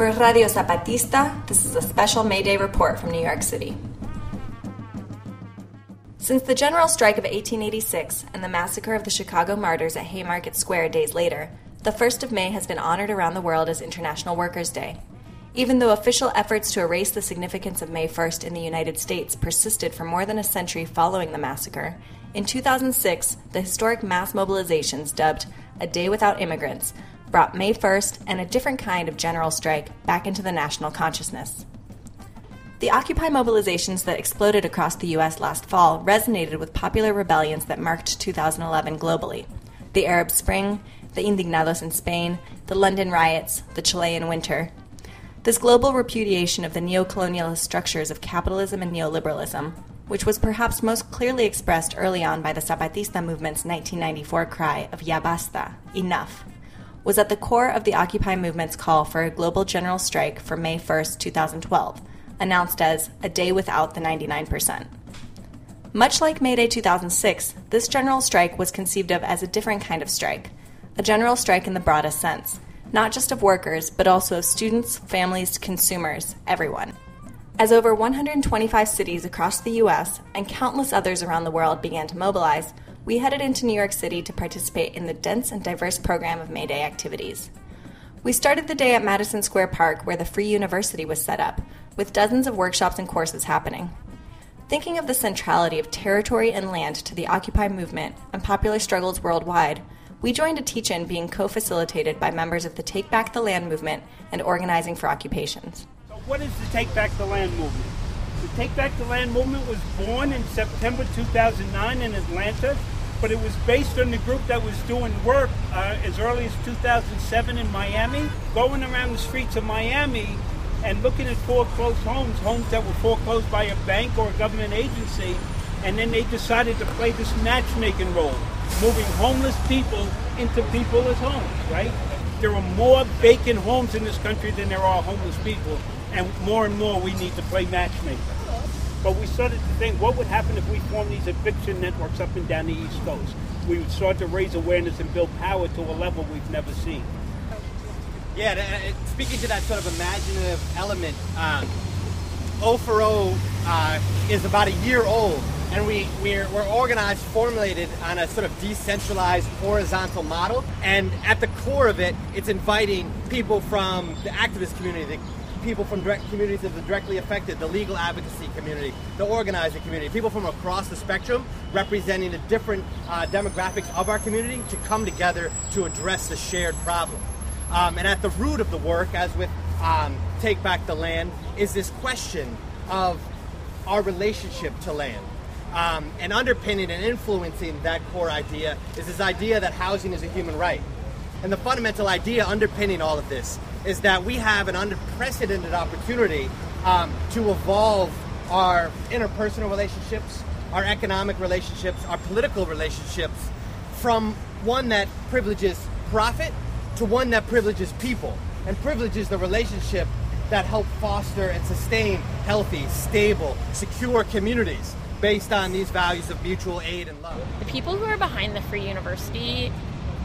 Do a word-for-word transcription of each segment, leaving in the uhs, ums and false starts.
For Radio Zapatista, this is a special May Day report from New York City. Since the general strike of eighteen eighty-six and the massacre of the Chicago martyrs at Haymarket Square days later, the first of May has been honored around the world as International Workers' Day. Even though official efforts to erase the significance of May first in the United States persisted for more than a century following the massacre, in two thousand six, the historic mass mobilizations dubbed A Day Without Immigrants brought May first and a different kind of general strike back into the national consciousness. The Occupy mobilizations that exploded across the U S last fall resonated with popular rebellions that marked two thousand eleven globally. The Arab Spring, the Indignados in Spain, the London riots, the Chilean winter. This global repudiation of the neo-colonialist structures of capitalism and neoliberalism, which was perhaps most clearly expressed early on by the Zapatista movement's nineteen ninety-four cry of Ya basta, enough, was at the core of the Occupy movement's call for a global general strike for May first, twenty twelve, announced as a day without the ninety-nine percent. Much like May Day two thousand six, this general strike was conceived of as a different kind of strike, a general strike in the broadest sense, not just of workers, but also of students, families, consumers, everyone. As over one hundred twenty-five cities across the U S and countless others around the world began to mobilize, we headed into New York City to participate in the dense and diverse program of May Day activities. We started the day at Madison Square Park, where the Free University was set up, with dozens of workshops and courses happening. Thinking of the centrality of territory and land to the Occupy movement and popular struggles worldwide, we joined a teach-in being co-facilitated by members of the Take Back the Land movement and Organizing for Occupations. So what is the Take Back the Land movement? The Take Back the Land movement was born in September two thousand nine in Atlanta, but it was based on the group that was doing work uh, as early as two thousand seven in Miami, going around the streets of Miami and looking at foreclosed homes, homes that were foreclosed by a bank or a government agency, and then they decided to play this matchmaking role, moving homeless people into people as homes, right? There are more vacant homes in this country than there are homeless people, and more and more we need to play matchmaker. But we started to think, what would happen if we formed these eviction networks up and down the East Coast? We would start to raise awareness and build power to a level we've never seen. Yeah, uh, speaking to that sort of imaginative element, um, O for O uh, is about a year old, and we, we're, we're organized, formulated on a sort of decentralized horizontal model, and at the core of it, it's inviting people from the activist community, the people from direct communities that are directly affected, the legal advocacy community, the organizing community, people from across the spectrum representing the different uh, demographics of our community to come together to address the shared problem. Um, and at the root of the work, as with um, Take Back the Land, is this question of our relationship to land. Um, and underpinning and influencing that core idea is this idea that housing is a human right. And the fundamental idea underpinning all of this is that we have an unprecedented opportunity um, to evolve our interpersonal relationships, our economic relationships, our political relationships from one that privileges profit to one that privileges people and privileges the relationship that help foster and sustain healthy, stable, secure communities based on these values of mutual aid and love. The people who are behind the Free University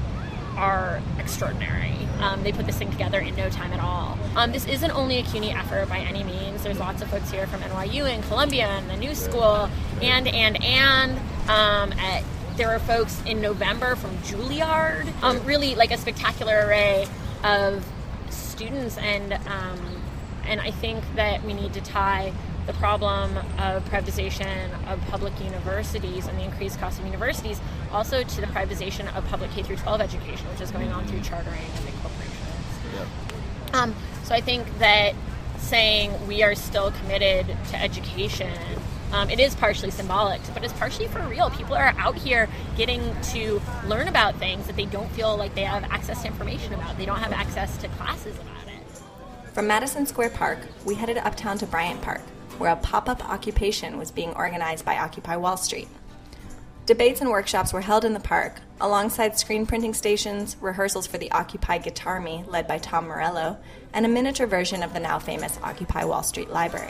are extraordinary. Um, they put this thing together in no time at all. Um, this isn't only a CUNY effort by any means. There's lots of folks here from N Y U and Columbia and the New School, and, and, and um, at, there are folks in November from Juilliard. Um, really like a spectacular array of students, and um, and I think that we need to tie the problem of privatization of public universities and the increased cost of universities also to the privatization of public K through twelve education, which is going on through chartering and big corporations. Yeah. Um, so I think that saying we are still committed to education, um, it is partially symbolic, but it's partially for real. People are out here getting to learn about things that they don't feel like they have access to information about. They don't have access to classes about it. From Madison Square Park, we headed uptown to Bryant Park, where a pop-up occupation was being organized by Occupy Wall Street. Debates and workshops were held in the park, alongside screen printing stations, rehearsals for the Occupy Guitar Me, led by Tom Morello, and a miniature version of the now famous Occupy Wall Street Library.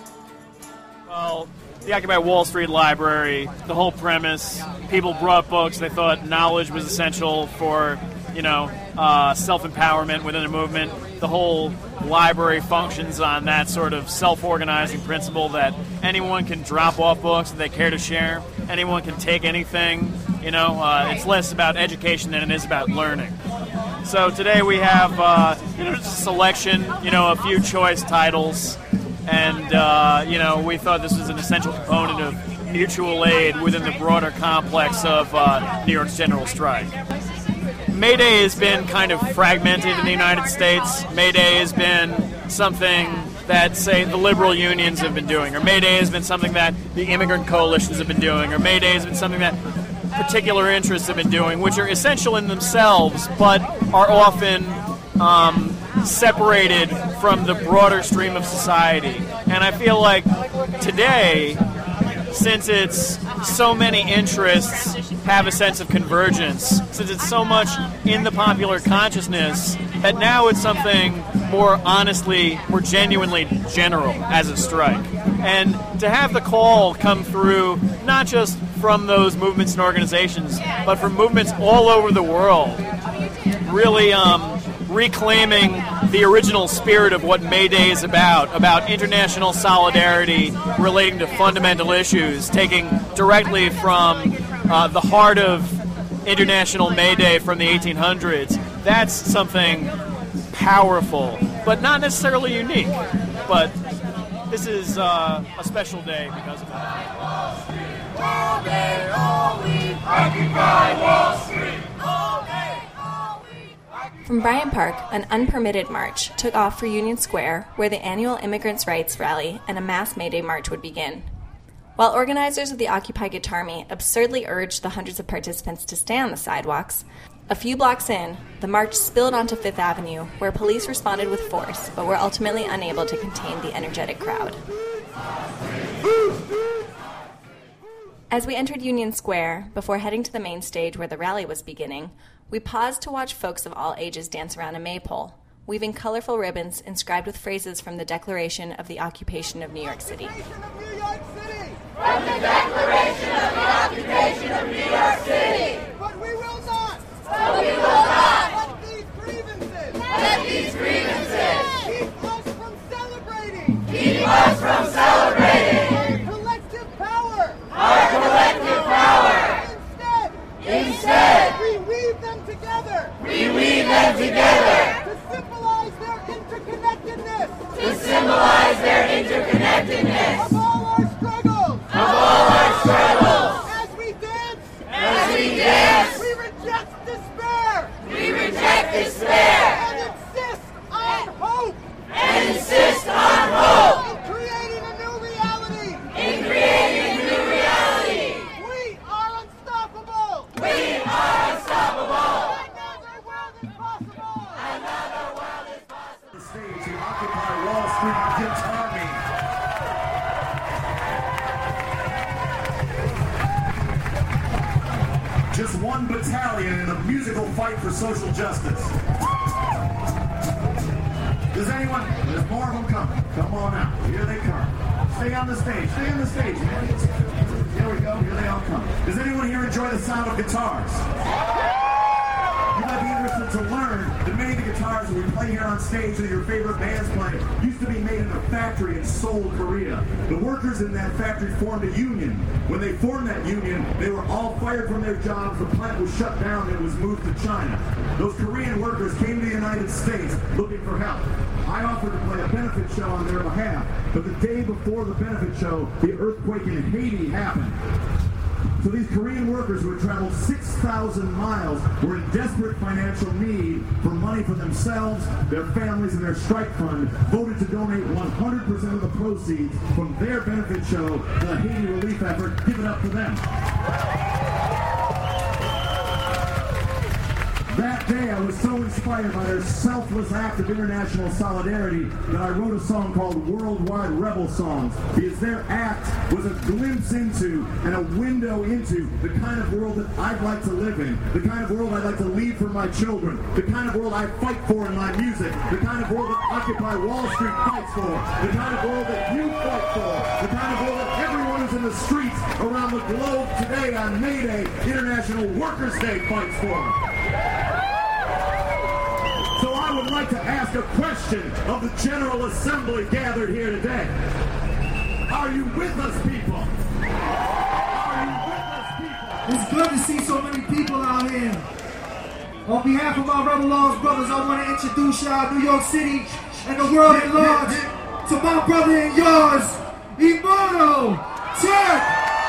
Well, the Occupy Wall Street Library, the whole premise, people brought books. They thought knowledge was essential for, you know, uh, self-empowerment within a movement. the whole library functions on that sort of self-organizing principle that anyone can drop off books that they care to share. Anyone can take anything. You know, uh, it's less about education than it is about learning. So today we have, uh, you know, just a selection, you know, a few choice titles, and, uh, you know, we thought this was an essential component of mutual aid within the broader complex of uh, New York's general strike. May Day has been kind of fragmented in the United States. May Day has been something that, say, the liberal unions have been doing, or May Day has been something that the immigrant coalitions have been doing, or May Day has been something that particular interests have been doing, which are essential in themselves, but are often um, separated from the broader stream of society. And I feel like today, since it's so many interests have a sense of convergence, since it's so much in the popular consciousness, that now it's something more honestly, more genuinely general as a strike. And to have the call come through, not just from those movements and organizations, but from movements all over the world, really um, reclaiming the original spirit of what May Day is about, about international solidarity relating to fundamental issues, taking directly from uh, the heart of International May Day from the eighteen hundreds. That's something powerful, but not necessarily unique. But this is uh, a special day because of that. All day, all week, Occupy Wall Street. All day, all week. From Bryant Park, an unpermitted march took off for Union Square, where the annual Immigrants' Rights Rally and a mass May Day march would begin. While organizers of the Occupy Guitarmy absurdly urged the hundreds of participants to stay on the sidewalks, a few blocks in, the march spilled onto Fifth Avenue, where police responded with force, but were ultimately unable to contain the energetic crowd. As we entered Union Square, before heading to the main stage where the rally was beginning, we paused to watch folks of all ages dance around a maypole, weaving colorful ribbons inscribed with phrases from the Declaration of the Occupation of New York City. From the Declaration of the Occupation of New York City. But we will not. But we will not. Let these grievances. Let these grievances. Keep us from celebrating. Keep us from celebrating. Our collective power. Our collective power. Instead. Instead. We weave them together. We weave them together. To symbolize their interconnectedness. To symbolize their interconnectedness. Of all our struggles. Of all our struggles. As we dance. As we dance. We reject despair. We reject despair. And insist on hope. And insist on hope. In creating a new reality. In creating a new reality. We are unstoppable. We are unstoppable. Another world is possible. Another world is possible. The stage to Occupy Wall Street Guitarmy. Just one battalion in a musical fight for social justice. Does anyone? There's more of them coming. Come on out. Here they come. Stay on the stage. Stay on the stage. Here we go. Here they all come. Does anyone here enjoy the sound of guitars? You might be interested to learn that many of the guitars that we play here on stage that your favorite bands play used to be made in a factory in Seoul, Korea. The workers in that factory formed a union. When they formed that union, they were all fired from their jobs. The plant was shut down and it was moved to China. Those Korean workers came to the United States looking for help. I offered to play a benefit show on their behalf, but the day before the benefit show, the earthquake in Haiti happened. So these Korean workers who had traveled six thousand miles were in desperate financial need for money for themselves, their families, and their strike fund, voted to donate one hundred percent of the proceeds from their benefit show to the Haiti relief effort. Give it up for them. That day, I was so inspired by their selfless act of international solidarity that I wrote a song called Worldwide Rebel Songs, because their act was a glimpse into and a window into the kind of world that I'd like to live in, the kind of world I'd like to leave for my children, the kind of world I fight for in my music, the kind of world that Occupy Wall Street fights for, the kind of world that you fight for, the kind of world that everyone who's in the streets around the globe today on May Day, International Workers' Day, fights for. So I would would like to ask a question of the General Assembly gathered here today. Are you with us, people? Are you with us, people? It's good to see so many people out here. On behalf of our Rebel Laws brothers, I want to introduce y'all New York City and the world at large to my brother and yours, Immortal Tech.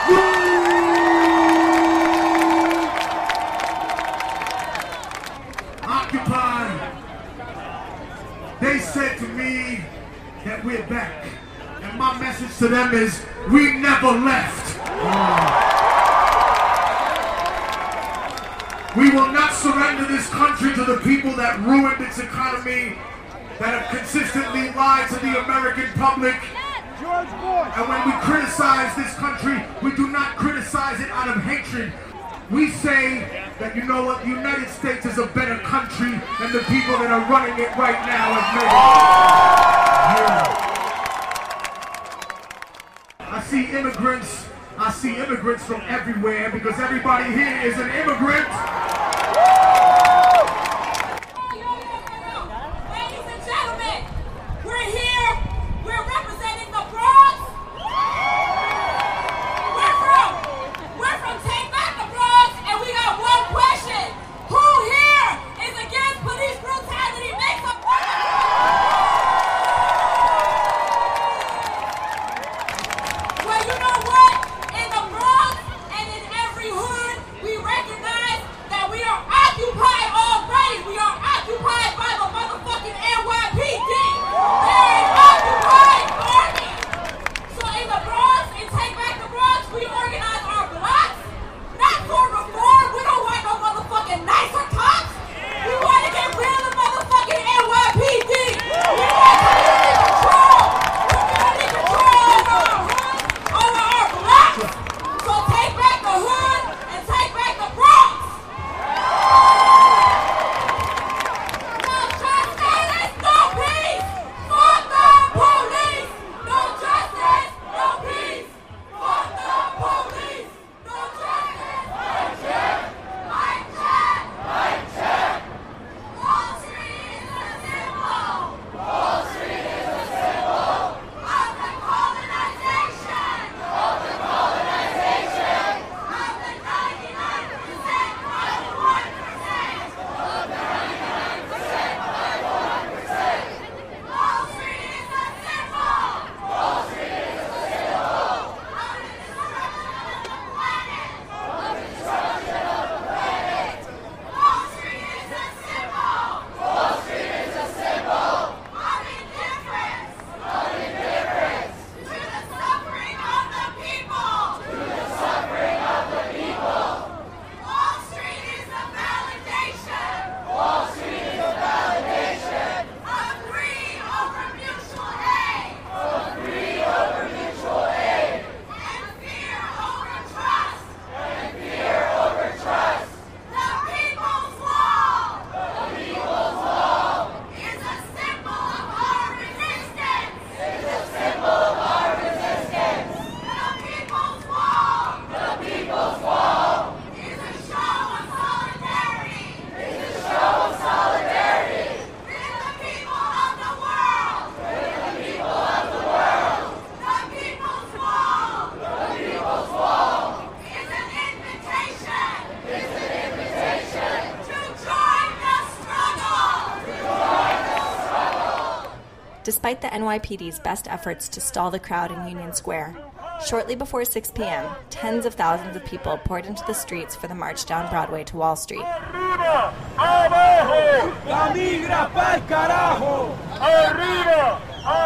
Occupy. They said to me that we're back. And my message to them is, we never left. We will not surrender this country to the people that ruined its economy, that have consistently lied to the American public. And when we criticize this country, we do not criticize it out of hatred. We say that, you know what, the United States is a better country than the people that are running it right now have made it. Yeah. I see immigrants, I see immigrants from everywhere because everybody here is an immigrant. Ladies and gentlemen, we're here, we're representing the Bronx. We're from, we're from Take Back the Bronx, and we got one question. Who here is against police brutality? Make some Well, you know what? In the Bronx and in every hood, we recognize that we are occupied already. We are occupied by the motherfucking N Y P D. They're an occupied army. So in the Bronx, in Take Back the Bronx, we organize our blocks, not for reform. We don't want no motherfucking nicer cops. We want to get rid of the motherfucking N Y P D. We want community control. Community control over our hood, over our blocks. So take back the hood and take back the Bronx. No justice, no peace. Fuck the police. No justice, no peace. Fuck the police. No justice. Mic check. Mic check. Mic check. Wall Street is a symbol. Wall Street is a symbol of the colonization. Of the colonization. Of the ninety-nine percent by one percent. Of the ninety-nine percent by one percent. Wall Street is a symbol. Wall Street is a symbol of the destruction of the planet. Of the destruction of the planet. Wall Street is a symbol. Wall Street is a symbol of indifference. Of indifference to the suffering of the people. To the suffering of the people. Wall Street is a validation. Wall Street is a validation of greed over mutual aid. Of greed over mutual aid. And fear over trust. And fear over trust. The People's Wall. The People's Wall is a symbol of our resistance. Is a symbol of our resistance. The People's Wall. The People's Wall is a show of solidarity. Is a show of solidarity with the people of the world. With the people of the world. The People's Wall. The People's Wall is an invitation. Is an invitation to join the struggle. To join the struggle. Despite the N Y P D's best efforts to stall the crowd in Union Square, shortly before six p.m., tens of thousands of people poured into the streets for the march down Broadway to Wall Street. Arriba, abajo, la migra pa'l carajo. Arriba,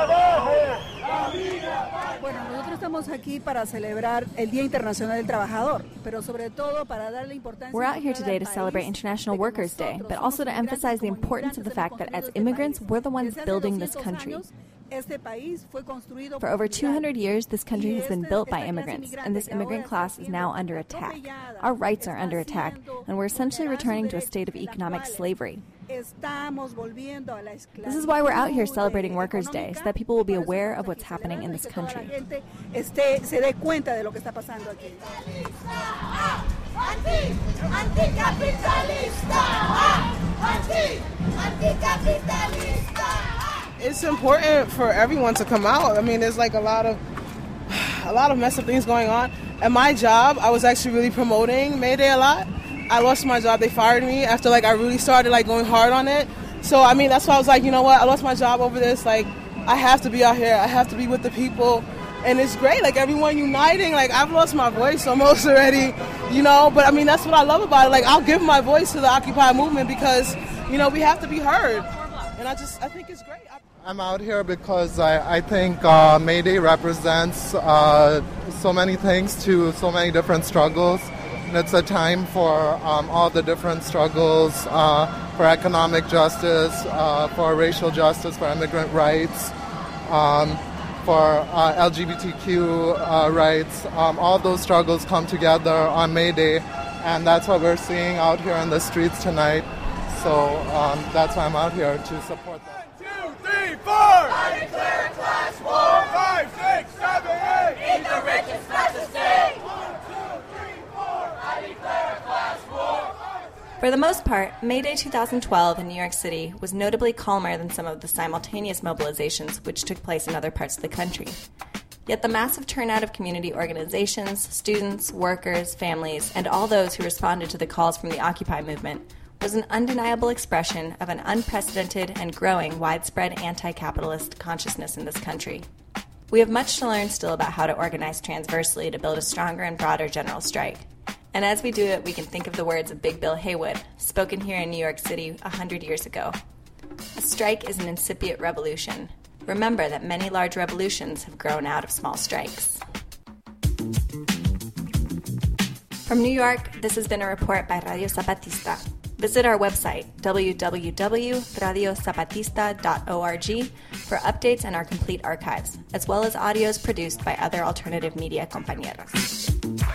abajo, la migra pa'l Bueno, nosotros estamos aquí para celebrar el Día Internacional del Trabajador, pero sobre todo para darle importancia. We're out here today to celebrate International Workers' Day, but also to emphasize the importance of the fact that as immigrants, we're the ones building this country. For over two hundred years, this country has been built by immigrants, and this immigrant class is now under attack. Our rights are under attack, and we're essentially returning to a state of economic slavery. This is why we're out here celebrating Workers' Day, so that people will be aware of what's happening in this country. Anti, anticapitalista, anti, anticapitalista. It's important for everyone to come out. I mean, there's like a lot of a lot of messed up things going on. At my job, I was actually really promoting May Day a lot. I lost my job. They fired me after like I really started like going hard on it. So I mean, that's why I was like, you know what? I lost my job over this. Like, I have to be out here. I have to be with the people. And it's great, like everyone uniting. Like, I've lost my voice almost already, you know, but I mean, that's what I love about it. Like, I'll give my voice to the Occupy movement because, you know, we have to be heard. And I just, I think it's great. I'm out here because I, I think uh, May Day represents uh, so many things to so many different struggles. And it's a time for um, all the different struggles, uh, for economic justice, uh, for racial justice, for immigrant rights, um, for uh, L G B T Q uh, rights. Um, all those struggles come together on May Day, and that's what we're seeing out here in the streets tonight. So um, that's why I'm out here to support that. One, two, three, four! I declare a class war! Five, six, seven, eight! Eat the rich and smash the state! One, two, three, four! I declare a class war! For the most part, May Day two thousand twelve in New York City was notably calmer than some of the simultaneous mobilizations which took place in other parts of the country. Yet the massive turnout of community organizations, students, workers, families, and all those who responded to the calls from the Occupy movement was an undeniable expression of an unprecedented and growing widespread anti-capitalist consciousness in this country. We have much to learn still about how to organize transversely to build a stronger and broader general strike. And as we do it, we can think of the words of Big Bill Haywood, spoken here in New York City a hundred years ago. A strike is an incipient revolution. Remember that many large revolutions have grown out of small strikes. From New York, this has been a report by Radio Zapatista. Visit our website, w w w dot radio zapatista dot org, for updates and our complete archives, as well as audios produced by other alternative media compañeros.